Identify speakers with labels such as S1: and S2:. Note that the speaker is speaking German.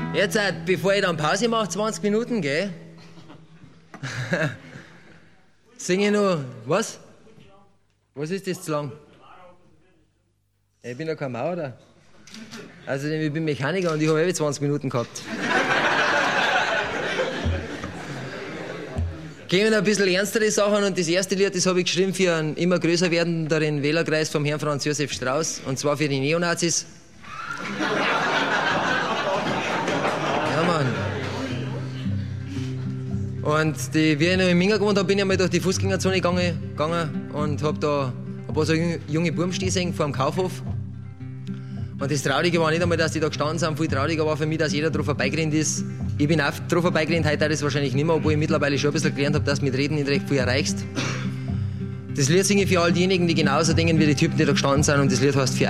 S1: Jetzt, bevor ich dann Pause mache, 20 Minuten, gell? Singe ich noch, was? Was ist das zu lang? Ich bin ja kein Maurer. Also ich bin Mechaniker und ich habe 20 Minuten gehabt. Gehen wir ein bisschen ernstere Sachen und das erste Lied, das habe ich geschrieben für einen immer größer werdenderen Wählerkreis vom Herrn Franz Josef Strauß, und zwar für die Neonazis. Ja, Mann. Und wie ich noch in Minga gewohnt habe, bin ich einmal durch die Fußgängerzone gegangen und habe da ein paar so junge Buben stehen sehen vor dem Kaufhof. Und das Traurige war nicht einmal, dass die da gestanden sind. Viel trauriger war für mich, dass jeder drauf vorbeigerannt ist. Ich bin auch drauf vorbeigerannt, heute das wahrscheinlich nicht mehr, obwohl ich mittlerweile schon ein bisschen gelernt habe, dass du mit Reden nicht recht viel erreichst. Das Lied singe ich für all diejenigen, die genauso denken wie die Typen, die da gestanden sind. Und das Lied heißt für